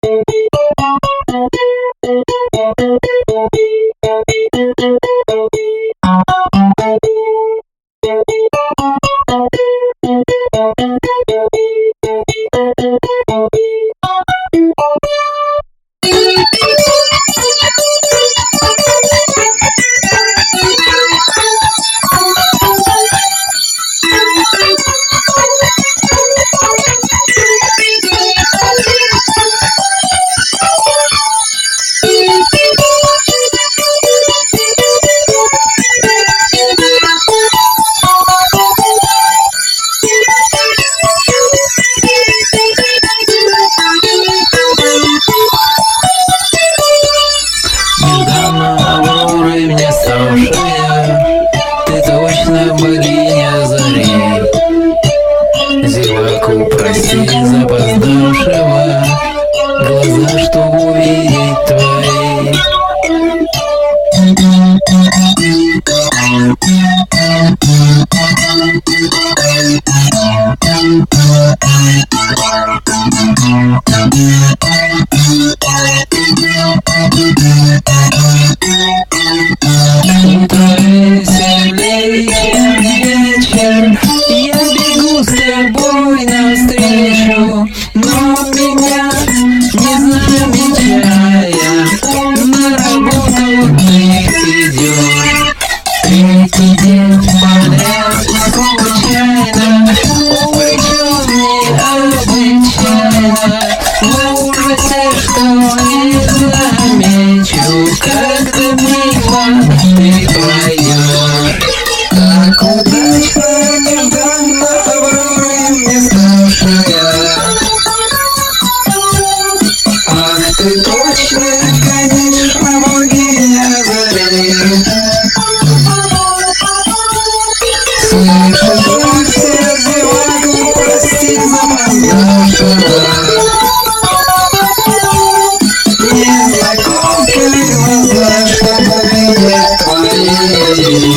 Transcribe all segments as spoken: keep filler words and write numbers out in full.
Богиня зари, зеваку прости запоздавшего, глаза, чтоб увидеть твои. Утро веселей, чем вечер, я бегу с тобой навстречу, но меня не замечая, на работу ты идешь. Третий день подряд случайно увлечен необычайно, в ужасе, что не замечу, как ты мимо ты пройдешь. Так удачно, нежданно, Авророй не ставшая. Ах ты точно, конечно, богиня зари. Слышишь, все зеваку прости запоздавшего. Незнакомкой глаза, чтобы видеть твои.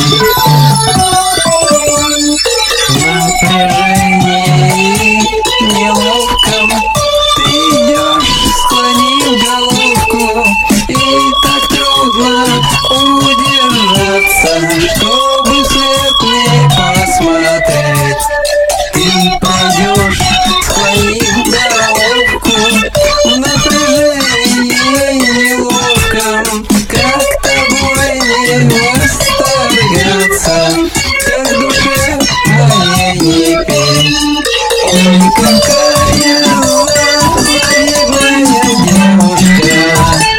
Напряжении неловком ты идешь, склонив головку, и так трудно удержаться, чтобы вслед не посмотреть. Ты пойдешь, склонив головку, в напряжении неловком, как тобой не восторгаться, как душе моей не петь. Ой, какая завидная девушка,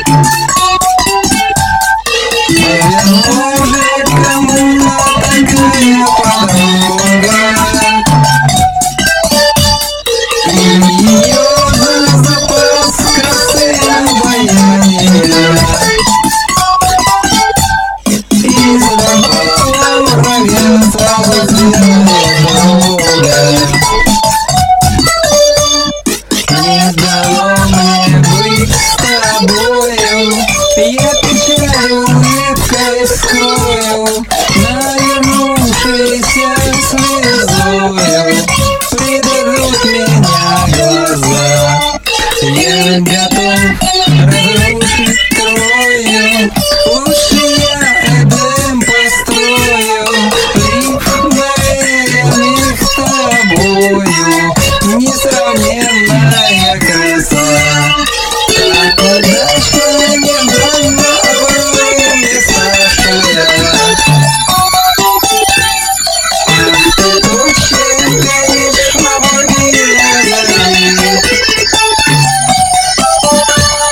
поверну же кому-то такая подруга. Ее за запас красы обаяния из любого муравья сразу сделает друга. Не дано мне быть с тобою, я печаль улыбкой скрою, навернувшейся слезою предадут меня глаза. Я готов разрушить крою, лучше я Эдем построю, риф наверных с тобою, несравненная краса. Так удачно, нежданно, Авророй не ставшая. Ах ты точно, конечно, богиня зари.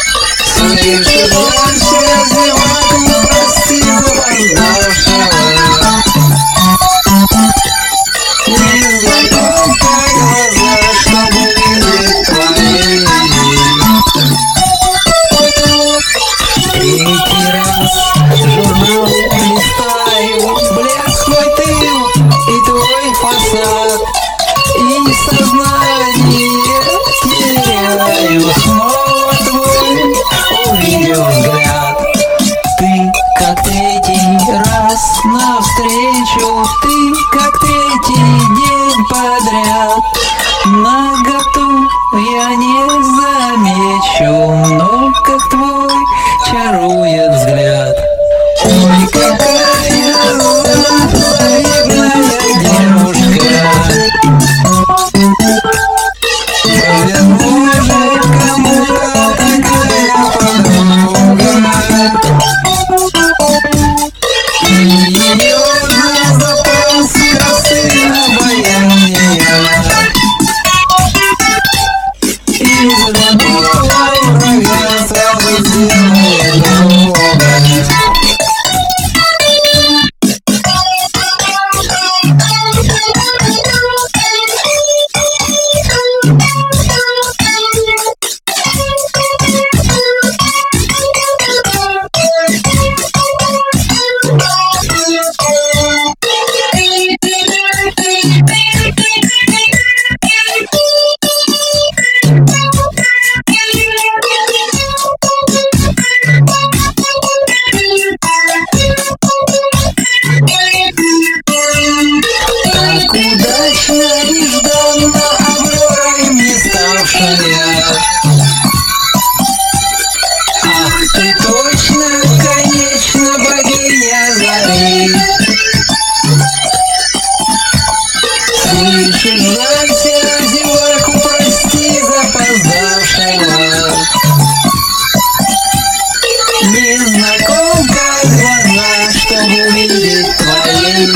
увидеть твоей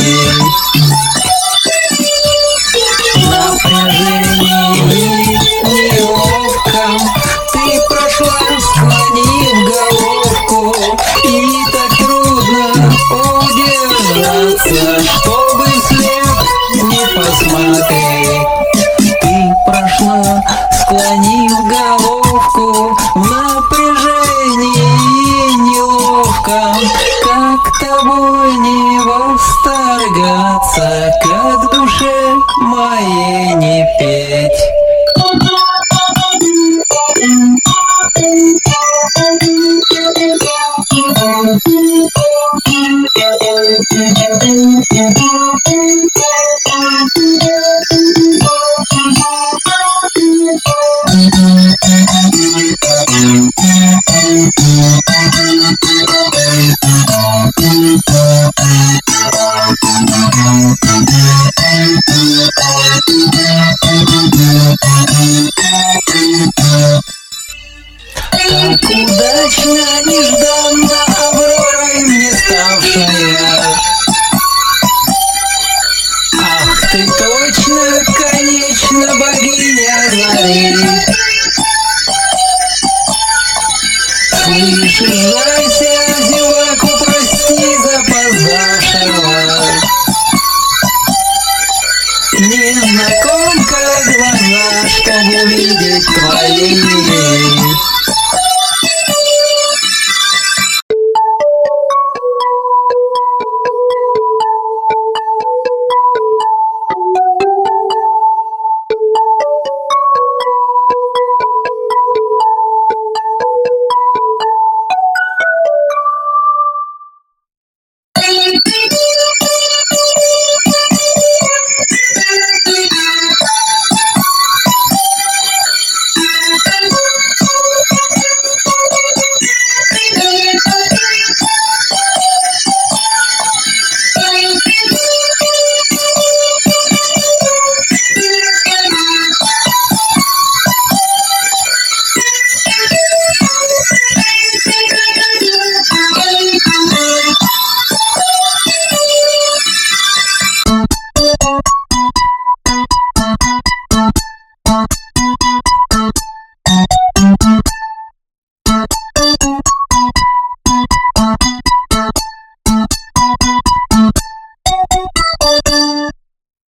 напряжении неловко. Ты прошла, склонив головку, и так трудно удержаться, чтобы след не посмотреть. Ты прошла, склонив головку, в напряжении неловко. Как тобой не восторгаться, как душе моей не петь. Как удачно, нежданно авророй мне ставшая. Ах, ты точно, конечно, богиня зари. Слышишь, жалься, зеваку, прости запоздавшего. Незнакомка глаза, чтобы увидеть твои.